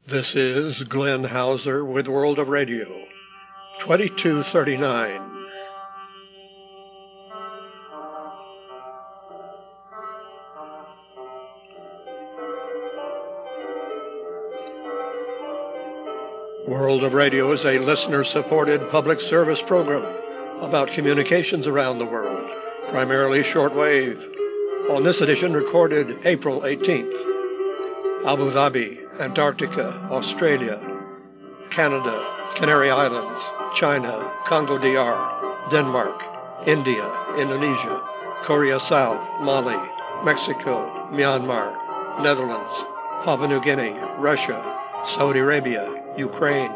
This is Glenn Hauser with World of Radio, 2239. World of Radio is a listener-supported public service program about communications around the world, primarily shortwave. On this edition, recorded April 18th. Abu Dhabi, Antarctica, Australia, Canada, Canary Islands, China, Congo DR, Denmark, India, Indonesia, Korea South, Mali, Mexico, Myanmar, Netherlands, Papua New Guinea, Russia, Saudi Arabia, Ukraine,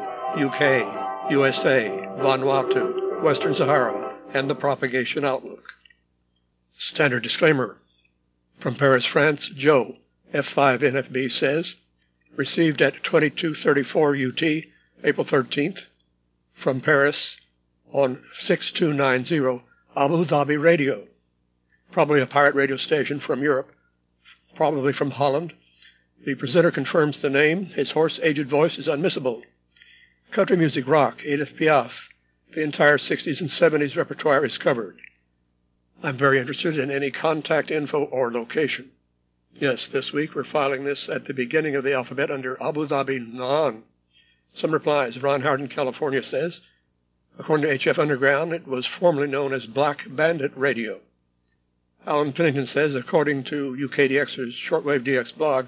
UK, USA, Vanuatu, Western Sahara, and the propagation outlook. Standard disclaimer. From Paris, France, Joe, F5NFB says, received at 2234 UT, April 13th, from Paris on 6290 Abu Dhabi Radio. Probably a pirate radio station from Europe, probably from Holland. The presenter confirms the name. His hoarse, aged voice is unmissable. Country music, rock, Edith Piaf. The entire 60s and 70s repertoire is covered. I'm very interested in any contact info or location. Yes, this week we're filing this at the beginning of the alphabet under Abu Dhabi Naan. Some replies. Ron Howard in California says, according to HF Underground, it was formerly known as Black Bandit Radio. Alan Pennington says, according to UKDX's Shortwave DX blog,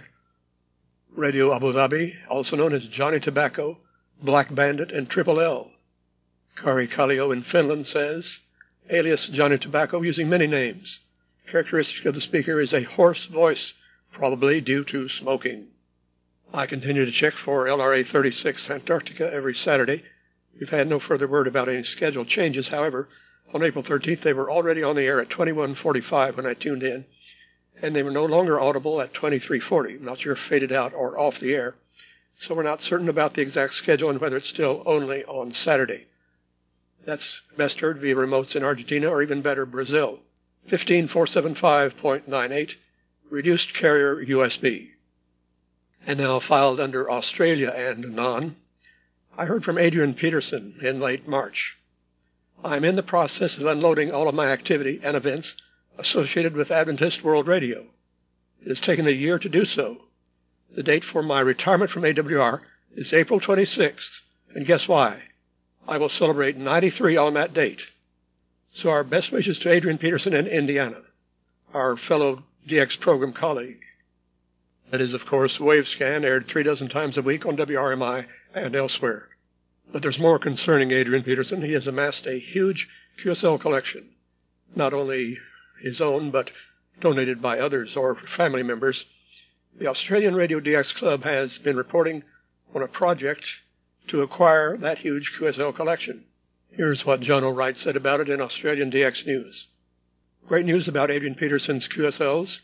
Radio Abu Dhabi, also known as Johnny Tobacco, Black Bandit, and Triple L. Kari Kallio in Finland says, alias Johnny Tobacco using many names. Characteristic of the speaker is a hoarse voice, probably due to smoking. I continue to check for LRA 36 Antarctica every Saturday. We've had no further word about any scheduled changes. However, on April 13th, they were already on the air at 21:45 when I tuned in, and they were no longer audible at 23:40. I'm not sure if faded out or off the air, so we're not certain about the exact schedule and whether it's still only on Saturday. That's best heard via remotes in Argentina or even better, Brazil. 15475.98, reduced carrier USB. And now filed under Australia and NON. I heard from Adrian Peterson in late March. I'm in the process of unloading all of my activity and events associated with Adventist World Radio. It has taken a year to do so. The date for my retirement from AWR is April 26th, and guess why? I will celebrate 93 on that date. So our best wishes to Adrian Peterson in Indiana, our fellow DX program colleague. That is, of course, Wavescan, aired 36 times a week on WRMI and elsewhere. But there's more concerning Adrian Peterson. He has amassed a huge QSL collection, not only his own, but donated by others or family members. The Australian Radio DX Club has been reporting on a project to acquire that huge QSL collection. Here's what John O'Wright said about it in Australian DX News. Great news about Adrian Peterson's QSLs.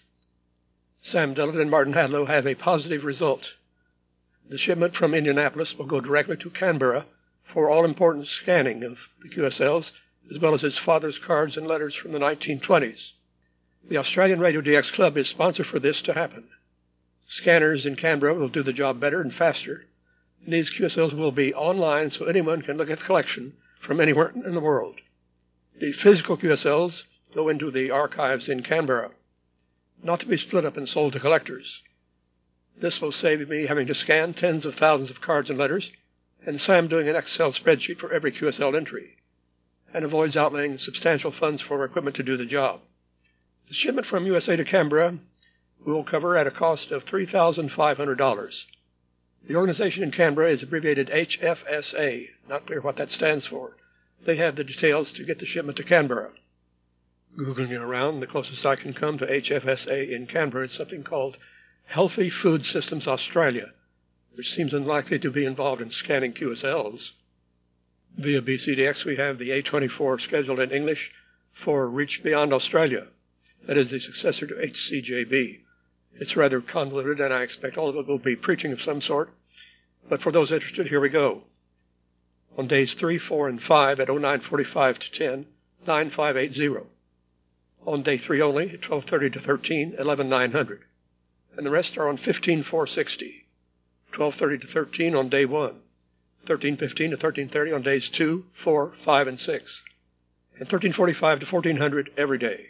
Sam Dillon and Martin Hadlow have a positive result. The shipment from Indianapolis will go directly to Canberra for all-important scanning of the QSLs, as well as his father's cards and letters from the 1920s. The Australian Radio DX Club is sponsor for this to happen. Scanners in Canberra will do the job better and faster. And these QSLs will be online so anyone can look at the collection from anywhere in the world. The physical QSLs go into the archives in Canberra, not to be split up and sold to collectors. This will save me having to scan tens of thousands of cards and letters, and Sam doing an Excel spreadsheet for every QSL entry, and avoids outlaying substantial funds for equipment to do the job. The shipment from USA to Canberra will cover at a cost of $3,500. The organization in Canberra is abbreviated HFSA. Not clear what that stands for. They have the details to get the shipment to Canberra. Googling around, the closest I can come to HFSA in Canberra is something called Healthy Food Systems Australia, which seems unlikely to be involved in scanning QSLs. Via BCDX, we have the A24 scheduled in English for Reach Beyond Australia. That is the successor to HCJB. It's rather convoluted, and I expect all of it will be preaching of some sort. But for those interested, here we go. On days 3, 4, and 5 at 09:45 to 10, 9580. On day 3 only, at 12:30 to 13, 11900. And the rest are on 15460. 12:30 to 13 on day 1, 13:15 to 13:30 on days 2, 4, 5, and 6, and 13:45 to 1400 every day.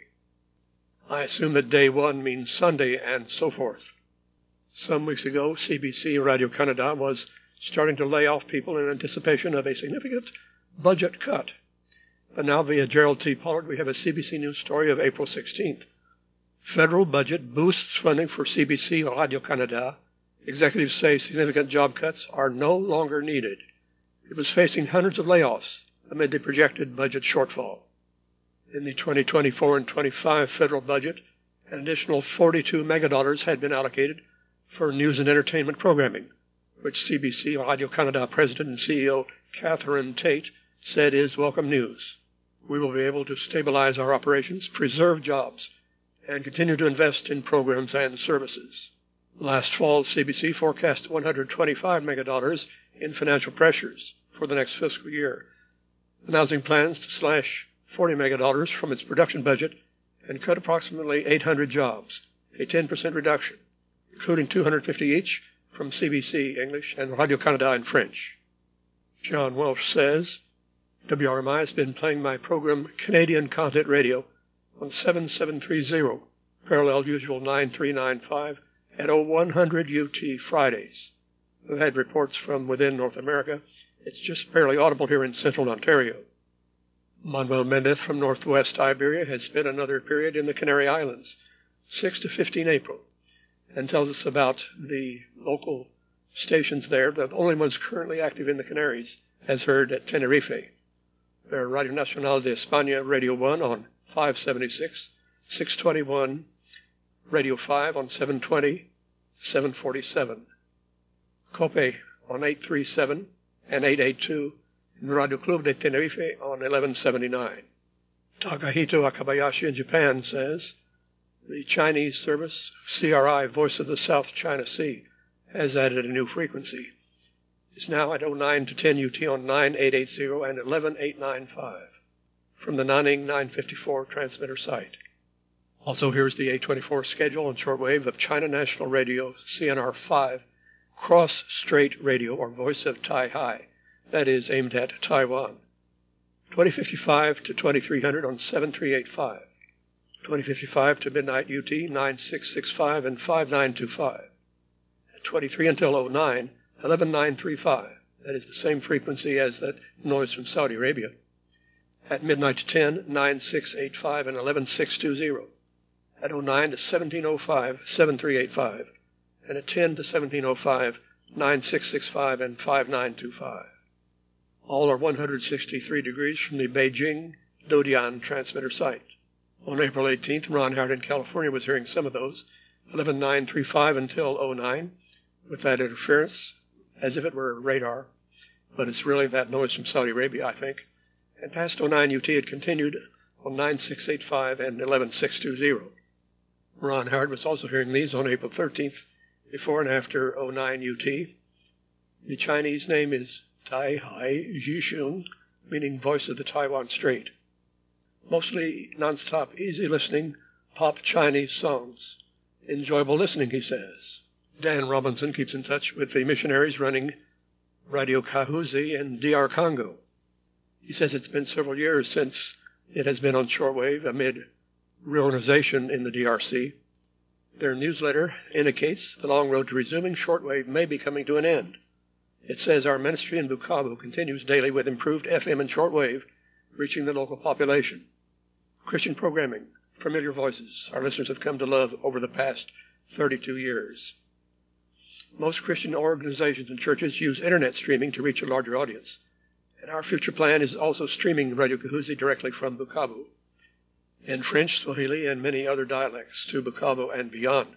I assume that day 1 means Sunday and so forth. Some weeks ago, CBC Radio-Canada was starting to lay off people in anticipation of a significant budget cut. But now via Gerald T. Pollard, we have a CBC News story of April 16th. Federal budget boosts funding for CBC Radio-Canada. Executives say significant job cuts are no longer needed. It was facing hundreds of layoffs amid the projected budget shortfall. In the 2024 and 25 federal budget, an additional $42 megadollars had been allocated for news and entertainment programming, which CBC Radio-Canada President and CEO Catherine Tate said is welcome news. We will be able to stabilize our operations, preserve jobs, and continue to invest in programs and services. Last fall, CBC forecast $125 megadollars in financial pressures for the next fiscal year, announcing plans to slash $40 megadollars from its production budget and cut approximately 800 jobs, a 10% reduction, including 250 each from CBC English and Radio-Canada in French. John Welsh says, WRMI has been playing my program Canadian Content Radio on 7730, parallel usual 9395 at 0100 UT Fridays. I've had reports from within North America. It's just barely audible here in central Ontario. Manuel Mendez from northwest Iberia has spent another period in the Canary Islands, 6 to 15 April, and tells us about the local stations there, the only ones currently active in the Canaries, as heard at Tenerife. They're Radio Nacional de España, Radio 1 on 576, 621, Radio 5 on 720, 747, COPE on 837 and 882, and Radio Club de Tenerife on 1179. Takahito Akabayashi in Japan says, the Chinese service, CRI, Voice of the South China Sea, has added a new frequency. It's now at 09 to 10 UT on 9880 and 11895 from the Nanning 954 transmitter site. Also, here's the 824 schedule on shortwave of China National Radio, CNR 5, Cross Strait Radio, or Voice of Tai-Hai, that is aimed at Taiwan. 2055 to 2300 on 7385. 2055 to midnight UT 9665 and 5925. At 23 until 09, 11935. That is the same frequency as that noise from Saudi Arabia. At midnight to 10, 9685 and 11620. At 09 to 1705, 7385. And at 10 to 1705, 9665 and 5925. All are 163 degrees from the Beijing Dodian transmitter site. On April 18th, Ron Howard in California was hearing some of those, 11935 until 09, with that interference, as if it were radar, but it's really that noise from Saudi Arabia, I think. And past 09 UT, it continued on 9685 and 11620. Ron Howard was also hearing these on April 13th, before and after 09 UT. The Chinese name is Tai-Hai Jishun, meaning Voice of the Taiwan Strait. Mostly non-stop, easy listening, pop Chinese songs. Enjoyable listening, he says. Dan Robinson keeps in touch with the missionaries running Radio Kahuzi in DR Congo. He says it's been several years since it has been on shortwave amid reorganization in the DRC. Their newsletter indicates the long road to resuming shortwave may be coming to an end. It says our ministry in Bukavu continues daily with improved FM and shortwave, reaching the local population. Christian programming, familiar voices our listeners have come to love over the past 32 years. Most Christian organizations and churches use internet streaming to reach a larger audience, and our future plan is also streaming Radio Kahuzi directly from Bukavu, in French, Swahili, and many other dialects to Bukavu and beyond.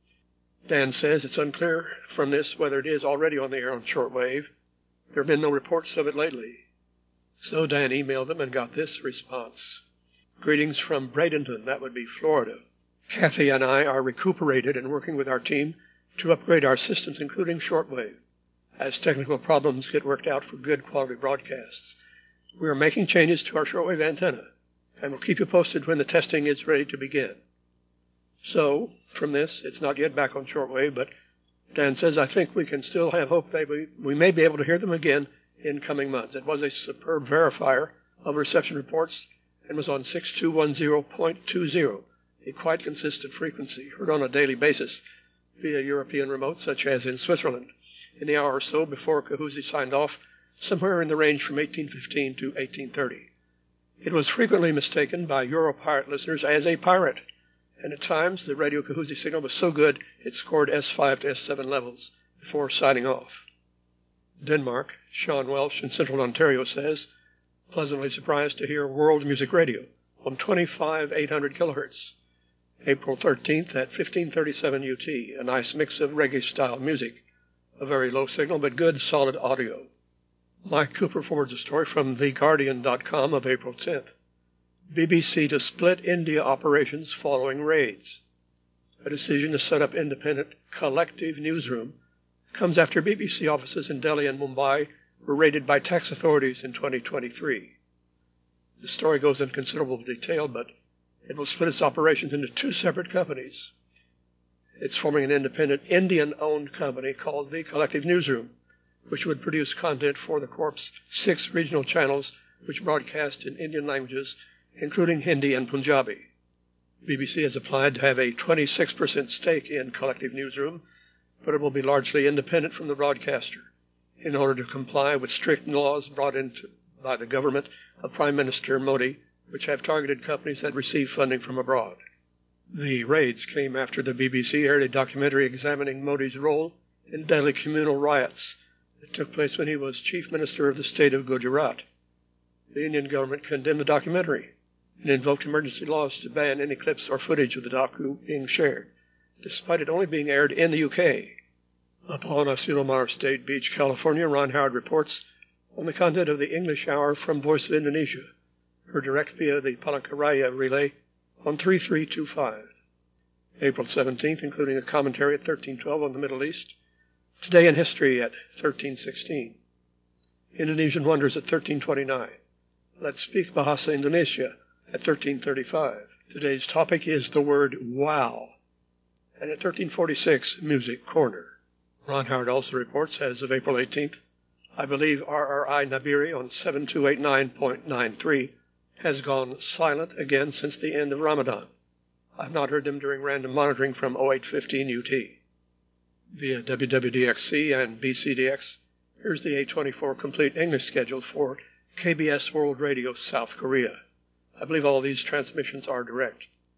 Dan says it's unclear from this whether it is already on the air on shortwave. There have been no reports of it lately. So Dan emailed them and got this response. Greetings from Bradenton, that would be Florida. Kathy and I are recuperated and working with our team to upgrade our systems, including shortwave, as technical problems get worked out for good quality broadcasts. We are making changes to our shortwave antenna, and we'll keep you posted when the testing is ready to begin. So, from this, it's not yet back on shortwave, but Dan says, I think we can still have hope that we may be able to hear them again in coming months. It was a superb verifier of reception reports and was on 6210.20, a quite consistent frequency, heard on a daily basis via European remote, such as in Switzerland, in the hour or so before Kahoozie signed off, somewhere in the range from 1815 to 1830. It was frequently mistaken by Euro-pirate listeners as a pirate, and at times the radio Kahoozie signal was so good it scored S5 to S7 levels before signing off. Denmark, Sean Welsh in central Ontario says, pleasantly surprised to hear World Music Radio on 25,800 kilohertz. April 13th at 1537 UT, a nice mix of reggae-style music, a very low signal but good, solid audio. Mike Cooper forwards a story from TheGuardian.com of April 10th. BBC to split India operations following raids. A decision to set up independent collective newsroom comes after BBC offices in Delhi and Mumbai were raided by tax authorities in 2023. The story goes in considerable detail, but it will split its operations into two separate companies. It's forming an independent Indian-owned company called The Collective Newsroom, which would produce content for the Corp's 6 regional channels which broadcast in Indian languages, including Hindi and Punjabi. BBC has applied to have a 26% stake in Collective Newsroom, but it will be largely independent from the broadcaster in order to comply with strict laws brought in by the government of Prime Minister Modi, which have targeted companies that receive funding from abroad. The raids came after the BBC aired a documentary examining Modi's role in Delhi communal riots that took place when he was Chief Minister of the state of Gujarat. The Indian government condemned the documentary and invoked emergency laws to ban any clips or footage of the docu being shared, despite it only being aired in the UK. Upon Asilomar State Beach, California, Ron Howard reports on the content of the English Hour from Voice of Indonesia, heard direct via the Palangkaraya relay on 3325. April 17th, including a commentary at 1312 on the Middle East. Today in History at 1316. Indonesian Wonders at 1329. Let's Speak Bahasa Indonesia at 1335. Today's topic is the word wow. And at 1346, Music Corner. Ron Howard also reports, as of April 18th, I believe RRI Nabiri on 7289.93 has gone silent again since the end of Ramadan. I've not heard them during random monitoring from 0815 UT. Via WWDXC and BCDX, here's the 824 complete English schedule for KBS World Radio South Korea. I believe all these transmissions are direct.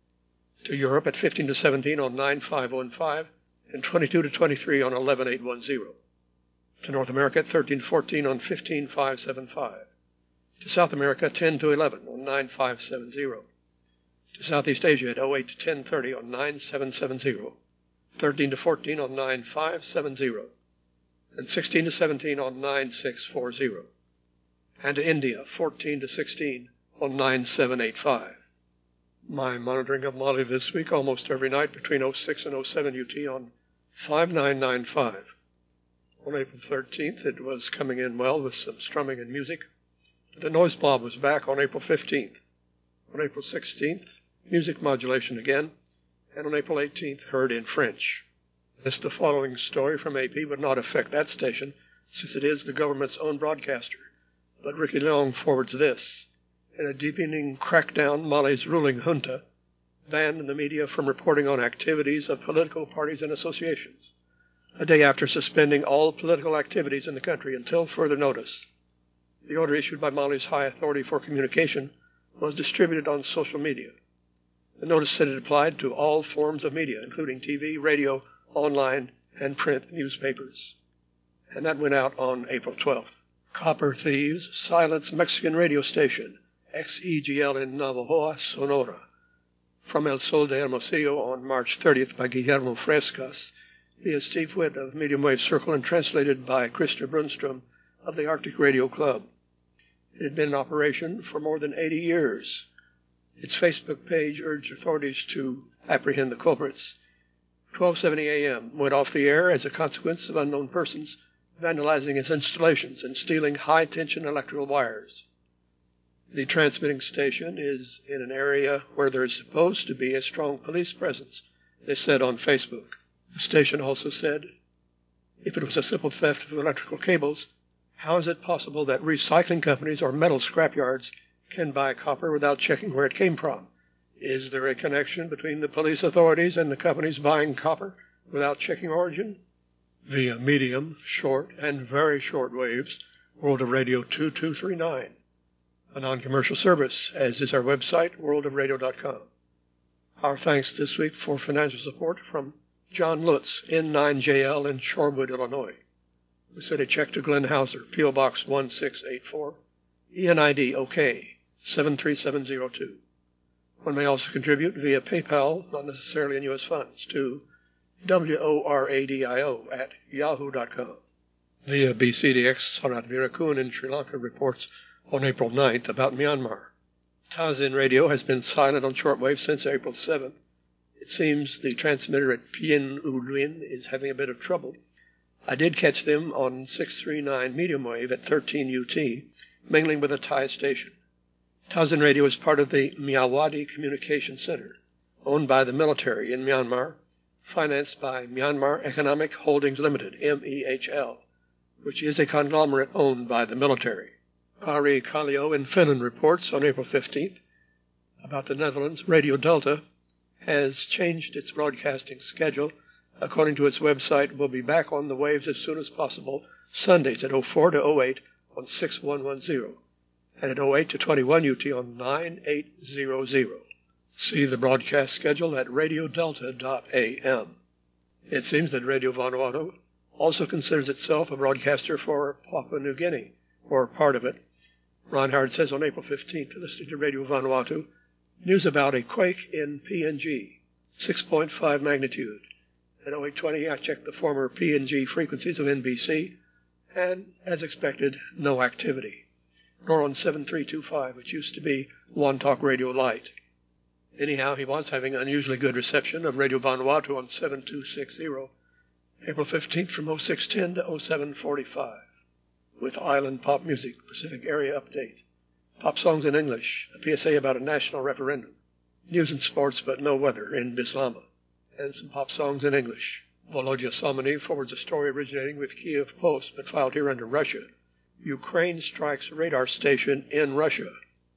To Europe at 15 to 17 on 9515 and 22 to 23 on 11810. To North America at 13 to 14 on 15575. To South America 10 to 11 on 9570. To Southeast Asia at 08 to 1030 on 9770. 13 to 14 on 9570. And 16 to 17 on 9640. And to India 14 to 16 on 9785. My monitoring of Mali this week almost every night between 06 and 07 UT on 5995. On April 13th, it was coming in well with some strumming and music. The noise blob was back on April 15th. On April 16th, music modulation again. And on April 18th, heard in French. This the following story from AP would not affect that station, since it is the government's own broadcaster. But Ricky Long forwards this. In a deepening crackdown, Mali's ruling junta banned the media from reporting on activities of political parties and associations, a day after suspending all political activities in the country until further notice. The order issued by Mali's High Authority for Communication was distributed on social media. The notice said it applied to all forms of media, including TV, radio, online, and print newspapers. And that went out on April 12th. Copper thieves silence Mexican radio station, XEGL in Navojoa, Sonora. From El Sol de Hermosillo on March 30th by Guillermo Frescas, via Steve Witt of Medium Wave Circle and translated by Krista Brunstrom of the Arctic Radio Club. It had been in operation for more than 80 years. Its Facebook page urged authorities to apprehend the culprits. 12:70 a.m. went off the air as a consequence of unknown persons vandalizing its installations and stealing high-tension electrical wires. The transmitting station is in an area where there is supposed to be a strong police presence, they said on Facebook. The station also said, If it was a simple theft of electrical cables, how is it possible that recycling companies or metal scrapyards can buy copper without checking where it came from? Is there a connection between the police authorities and the companies buying copper without checking origin? Via medium, short, and very short waves, World of Radio 2239, a non-commercial service, as is our website, worldofradio.com. Our thanks this week for financial support from John Lutz, N9JL in Shorewood, Illinois. We sent a check to Glenn Hauser, P.O. Box 1684, ENID OK 73702. One may also contribute via PayPal, not necessarily in U.S. funds, to WORADIO@yahoo.com. Via BCDX, Sarat Virakun in Sri Lanka reports on April 9th about Myanmar. Tazin Radio has been silent on shortwave since April 7th. It seems the transmitter at Pien U Luen is having a bit of trouble. I did catch them on 639 medium wave at 13 UT, mingling with a Thai station. Tazin Radio is part of the Myawaddy Communication Center, owned by the military in Myanmar, financed by Myanmar Economic Holdings Limited, MEHL, which is a conglomerate owned by the military. Ari Kallio in Finland reports on April 15th about the Netherlands. Radio Delta has changed its broadcasting schedule. According to its website, will be back on the waves as soon as possible, Sundays at 04 to 08 on 6110, and at 08 to 21 UT on 9800. See the broadcast schedule at radiodelta.am. It seems that Radio Vanuatu also considers itself a broadcaster for Papua New Guinea, or part of it. Reinhard says on April 15th, listening to Radio Vanuatu, news about a quake in PNG, 6.5 magnitude. At 0820, I checked the former PNG frequencies of NBC, and, as expected, no activity. Nor on 7325, which used to be One Talk Radio Light. Anyhow, he was having unusually good reception of Radio Vanuatu on 7260, April 15th from 0610 to 0745, with island pop music, Pacific Area Update, pop songs in English, a PSA about a national referendum, news and sports but no weather in Bislama, and some pop songs in English. Volodya Somony forwards a story originating with Kiev Post but filed here under Russia. Ukraine strikes radar station in Russia.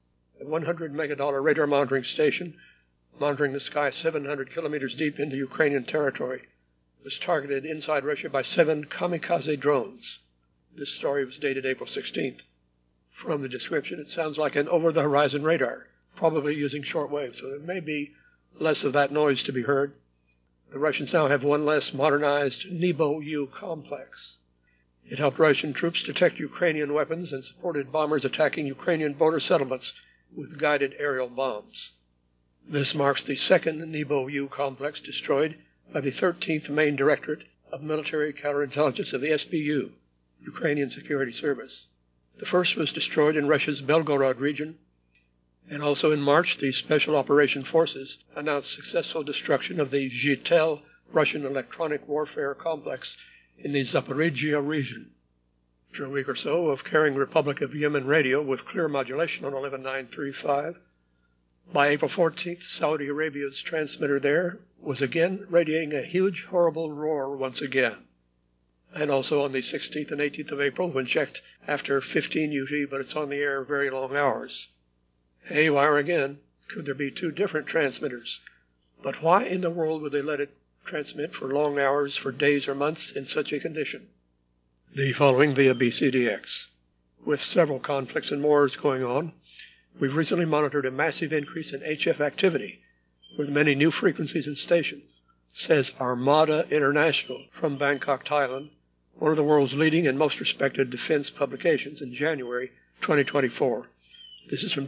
A $100 megadollar radar monitoring station, monitoring the sky 700 kilometers deep into Ukrainian territory, was targeted inside Russia by 7 kamikaze drones. This story was dated April 16th. From the description, it sounds like an over-the-horizon radar, probably using shortwave, so there may be less of that noise to be heard. The Russians now have one less modernized Nebo-U complex. It helped Russian troops detect Ukrainian weapons and supported bombers attacking Ukrainian border settlements with guided aerial bombs. This marks the second Nebo-U complex destroyed by the 13th Main Directorate of Military Counterintelligence of the SBU, Ukrainian Security Service. The first was destroyed in Russia's Belgorod region, and also in March, the Special Operation Forces announced successful destruction of the Zhitel Russian electronic warfare complex in the Zaporizhia region. After a week or so of carrying Republic of Yemen radio with clear modulation on 11935, by April 14th, Saudi Arabia's transmitter there was again radiating a huge, horrible roar once again. And also on the 16th and 18th of April, when checked after 15 UT, but it's on the air very long hours. Haywire again. Could there be two different transmitters? But why in the world would they let it transmit for long hours, for days or months, in such a condition? The following via BCDX. With several conflicts and wars going on, we've recently monitored a massive increase in HF activity, with many new frequencies and stations, says Armada International from Bangkok, Thailand, one of the world's leading and most respected defense publications in January 2024. This is from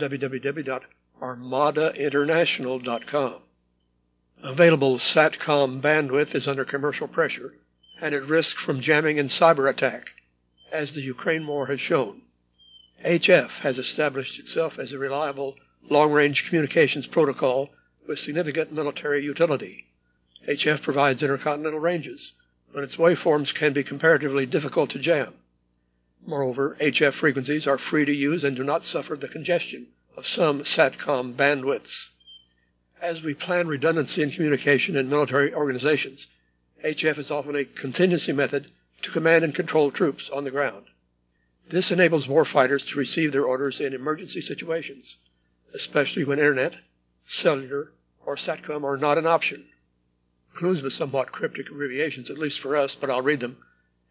www.armadainternational.com. Available SATCOM bandwidth is under commercial pressure and at risk from jamming and cyber attack, as the Ukraine war has shown. HF has established itself as a reliable long-range communications protocol with significant military utility. HF provides intercontinental ranges, but its waveforms can be comparatively difficult to jam. Moreover, HF frequencies are free to use and do not suffer the congestion of some SATCOM bandwidths. As we plan redundancy in communication in military organizations, HF is often a contingency method to command and control troops on the ground. This enables warfighters to receive their orders in emergency situations, especially when internet, cellular, or SATCOM are not an option. Includes with somewhat cryptic abbreviations, at least for us, but I'll read them.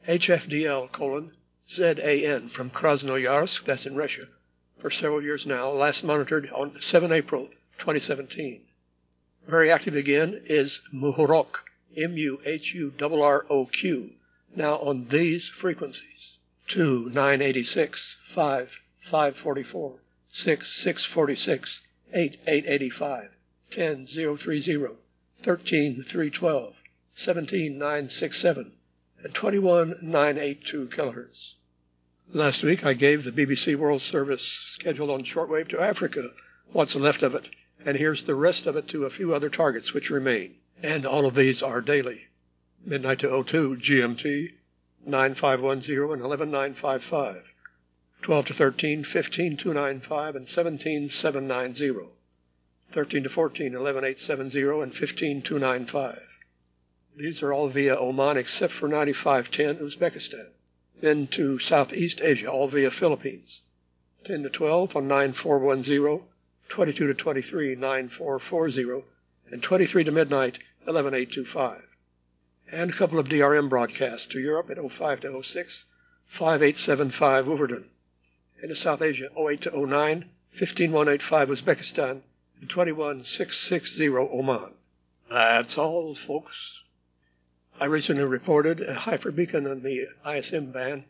HFDL:ZAN from Krasnoyarsk, that's in Russia, for several years now, last monitored on 7 April 2017. Very active again is Muhurok, MUHURROQ, now on these frequencies: 2, 986, 5, 544, 6, 646, 8, 885, 10, 030, 13, 312, 17, 967, and 21, 982 kilohertz. Last week I gave the BBC World Service schedule on shortwave to Africa, what's left of it, and here's the rest of it to a few other targets which remain. And all of these are daily. Midnight to 02 GMT, 9510 and 11955. 12 to 13, 15295 and 17790. 13 to 14, 11870 and 15295. These are all via Oman except for 9510 Uzbekistan. Then to Southeast Asia, all via Philippines. 10 to 12 on 9410, 22 to 23, 9440, and 23 to midnight, 11825. And a couple of DRM broadcasts to Europe at 05 to 06, 5875 Wolverton. And to South Asia, 08 to 09, 15185 Uzbekistan, and 21660 Oman. That's all, folks. I recently reported a hyperbeacon on the ISM band,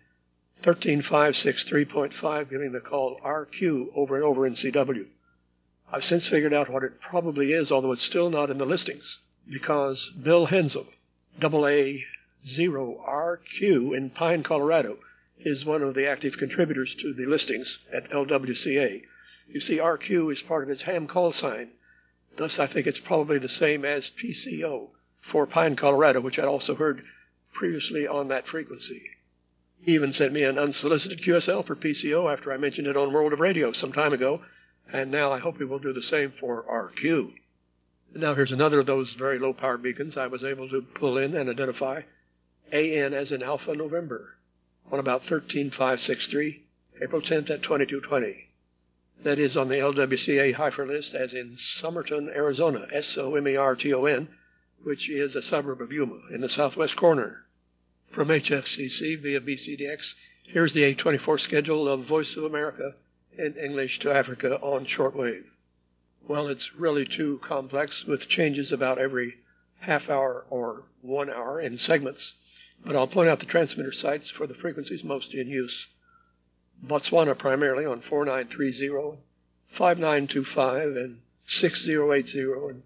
13563.5, giving the call RQ over and over in CW. I've since figured out what it probably is, although it's still not in the listings, because Bill Hensel, AA0RQ in Pine, Colorado, is one of the active contributors to the listings at LWCA. You see, RQ is part of its ham call sign. Thus, I think it's probably the same as PCO for Pine, Colorado, which I'd also heard previously on that frequency. He even sent me an unsolicited QSL for PCO after I mentioned it on World of Radio some time ago, and now I hope he will do the same for RQ. Now here's another of those very low-power beacons I was able to pull in and identify. AN as in Alpha November, on about 13563, April 10th at 2220. That is on the LWCA Hyper list as in Somerton, Arizona, SOMERTON, which is a suburb of Yuma in the southwest corner. From HFCC via BCDX, here's the 824 schedule of Voice of America in English to Africa on shortwave. Well, it's really too complex with changes about every half hour or 1 hour in segments, but I'll point out the transmitter sites for the frequencies most in use. Botswana primarily on 4930, 5925, and 6080, and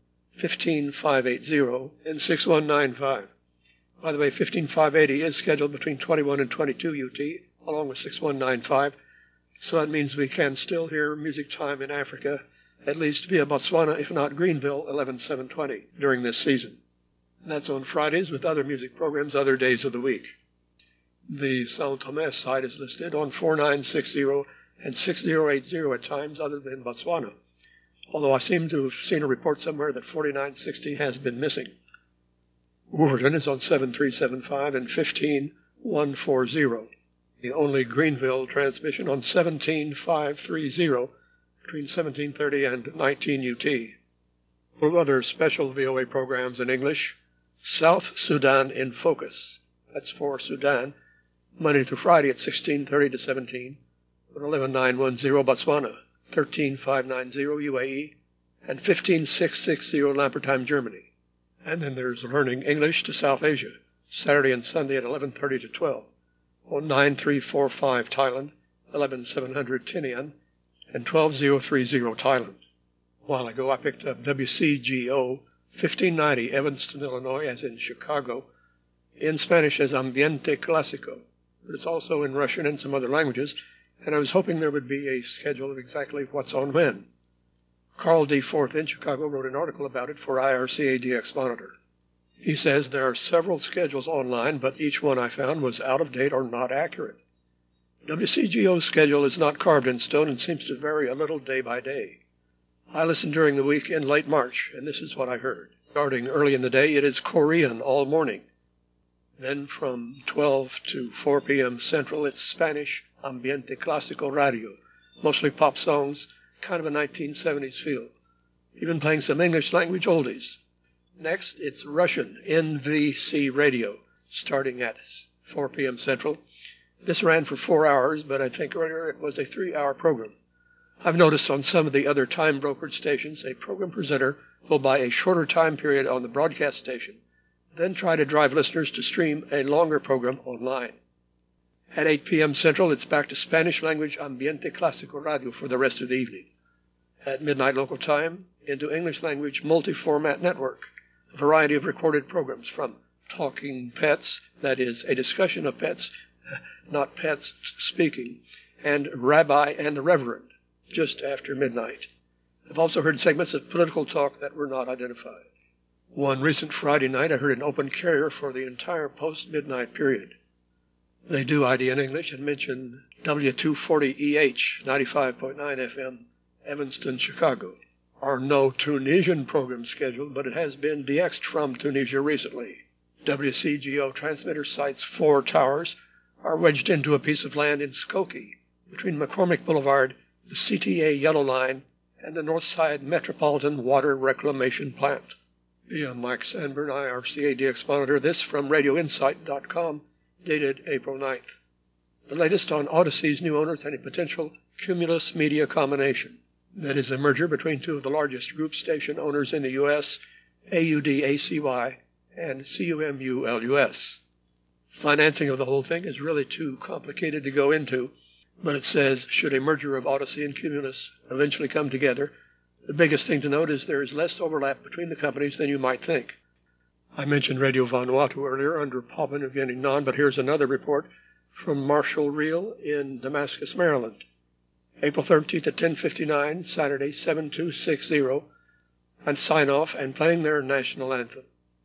15580, and 6195. By the way, 15580 is scheduled between 21 and 22 UT, along with 6195, so that means we can still hear music time in Africa, at least via Botswana, if not Greenville, 11720, during this season. And that's on Fridays with other music programs other days of the week. The São Tomé side is listed on 4960 and 6080 at times other than Botswana, although I seem to have seen a report somewhere that 4960 has been missing. Wolverton is on 7375 and 15140, the only Greenville transmission on 17530 between 1730 and 19 UT. For other special VOA programs in English, South Sudan in Focus, that's for Sudan, Monday through Friday at 1630 to 17, 11910 Botswana, 13590 UAE, and 15660 Lampertheim, Germany. And then there's Learning English to South Asia, Saturday and Sunday at 1130 to 12, on 9345 Thailand, 11700 Tinian, and 12030 Thailand. A while ago I picked up WCGO 1590 Evanston, Illinois, as in Chicago, in Spanish as Ambiente Clásico, but it's also in Russian and some other languages, and I was hoping there would be a schedule of exactly what's on when. Carl D. Forth in Chicago wrote an article about it for IRCADX Monitor. He says there are several schedules online, but each one I found was out of date or not accurate. WCGO's schedule is not carved in stone and seems to vary a little day by day. I listened during the week in late March, and this is what I heard. Starting early in the day, it is Korean all morning. Then from 12 to 4 p.m. Central, it's Spanish Ambiente Clásico Radio, mostly pop songs, kind of a 1970s feel, even playing some English language oldies. Next, it's Russian NVC Radio, starting at 4 p.m. Central. This ran for 4 hours, but I think earlier it was a 3-hour program. I've noticed on some of the other time-brokered stations, a program presenter will buy a shorter time period on the broadcast station, then try to drive listeners to stream a longer program online. At 8 p.m. Central, it's back to Spanish language Ambiente Clásico Radio for the rest of the evening. At midnight local time, into English language multi-format network, a variety of recorded programs from Talking Pets, that is, a discussion of pets, not pets speaking, and Rabbi and the Reverend, just after midnight. I've also heard segments of political talk that were not identified. One recent Friday night, I heard an open carrier for the entire post-midnight period. They do ID in English and mention W240EH, 95.9 FM, Evanston, Chicago. Are no Tunisian programs scheduled, but it has been DX'd from Tunisia recently. WCGO transmitter site's 4 towers are wedged into a piece of land in Skokie, between McCormick Boulevard, the CTA Yellow Line, and the Northside Metropolitan Water Reclamation Plant. Via Mike Sandburn, IRCA DX Monitor, this from RadioInsight.com, dated April 9th. The latest on Odyssey's new owners and a potential Cumulus Media combination. That is a merger between 2 of the largest group station owners in the U.S., AUD-ACY and CUMU-LUS. Financing of the whole thing is really too complicated to go into, but it says, should a merger of Odyssey and Cumulus eventually come together, the biggest thing to note is there is less overlap between the companies than you might think. I mentioned Radio Vanuatu earlier under Papua New Guinea Non, but here's another report from Marshall Reel in Damascus, Maryland. April 13th at 10:59, Saturday 7260, and sign off and playing their national anthem.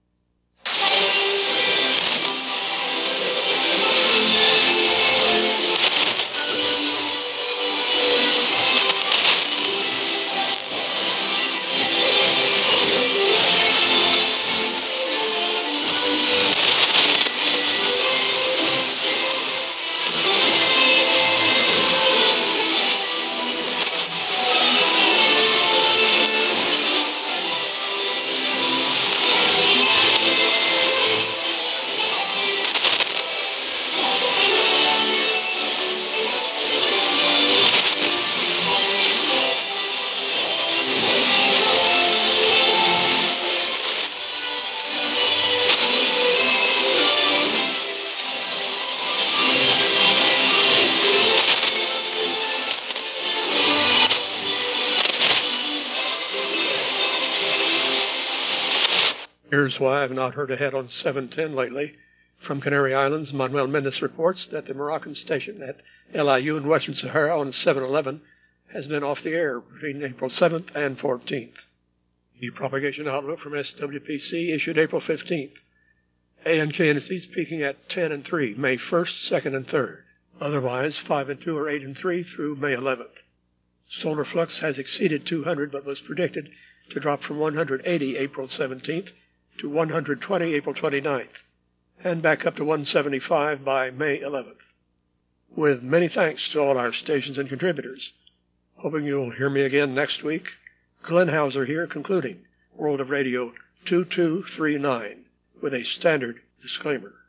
Here's why I've not heard ahead on 710 lately. From Canary Islands, Manuel Mendes reports that the Moroccan station at LIU in Western Sahara on 7/11 has been off the air between April 7th and 14th. The propagation outlook from SWPC issued April 15th. ANKNC is peaking at 10 and 3, May 1st, 2nd, and 3rd. Otherwise, 5 and 2 or 8 and 3 through May 11th. Solar flux has exceeded 200 but was predicted to drop from 180 April 17th to 120 April 29th, and back up to 175 by May 11th. With many thanks to all our stations and contributors. Hoping you'll hear me again next week. Glenn Hauser here, concluding World of Radio 2239 with a standard disclaimer.